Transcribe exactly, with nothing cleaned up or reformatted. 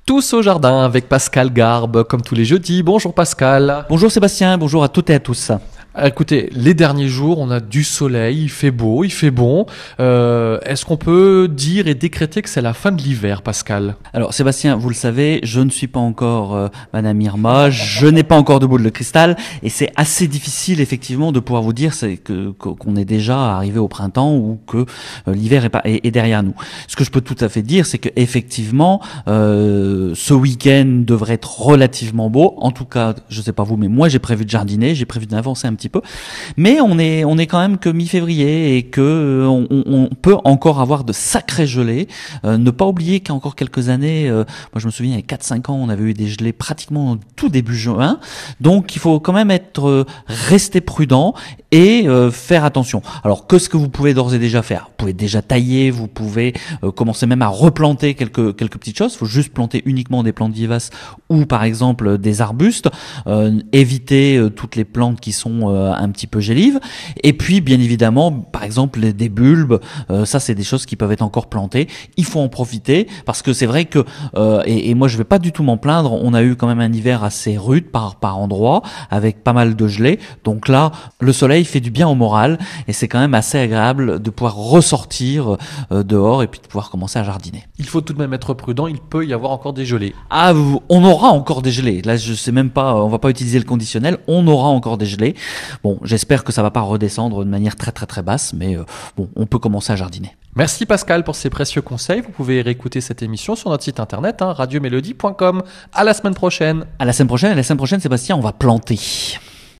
Tous au jardin avec Pascal Garbe, comme tous les jeudis. Bonjour Pascal. Bonjour Sébastien, bonjour à toutes et à tous. Écoutez, les derniers jours, on a du soleil, il fait beau, il fait bon. Euh, est-ce qu'on peut dire et décréter que c'est la fin de l'hiver, Pascal ? Alors Sébastien, vous le savez, je ne suis pas encore euh, Madame Irma, je n'ai pas encore de boule de cristal, et c'est assez difficile effectivement de pouvoir vous dire c'est que, qu'on est déjà arrivé au printemps ou que euh, l'hiver est, pas, est, est derrière nous. Ce que je peux tout à fait dire, c'est que effectivement, euh, ce week-end devrait être relativement beau. En tout cas, je sais pas vous, mais moi j'ai prévu de jardiner, j'ai prévu d'avancer un petit peu, mais on est on est quand même que mi-février et que on, on peut encore avoir de sacrées gelées. Euh, ne pas oublier qu'il y a encore quelques années, euh, moi je me souviens il y a quatre cinq ans, on avait eu des gelées pratiquement tout début juin. Donc il faut quand même être euh, rester prudent et euh, faire attention. Alors qu'est-ce que vous pouvez d'ores et déjà faire ? Vous pouvez déjà tailler, vous pouvez euh, commencer même à replanter quelques quelques petites choses. Il faut juste planter uniquement des plantes vivaces ou par exemple des arbustes. Euh, éviter euh, toutes les plantes qui sont euh, un petit peu gélives. Et puis bien évidemment, par exemple les, des bulbes, euh, ça c'est des choses qui peuvent être encore plantées. Il faut en profiter parce que c'est vrai que euh, et, et moi je vais pas du tout m'en plaindre. On a eu quand même un hiver assez rude par par endroits avec pas mal de gelée. Donc là, le soleil fait du bien au moral et c'est quand même assez agréable de pouvoir ressortir euh, dehors et puis de pouvoir commencer à jardiner. Il faut tout de même être prudent, il peut y avoir encore des gelées. Ah, on aura encore des gelées. Là, je sais même pas, on va pas utiliser le conditionnel. On aura encore des gelées. Bon, j'espère que ça va pas redescendre de manière très très très basse, mais euh, bon, on peut commencer à jardiner. Merci Pascal pour ces précieux conseils. Vous pouvez réécouter cette émission sur notre site internet, hein, radio mélodie point com. À la semaine prochaine. À la semaine prochaine. À la semaine prochaine, Sébastien, on va planter.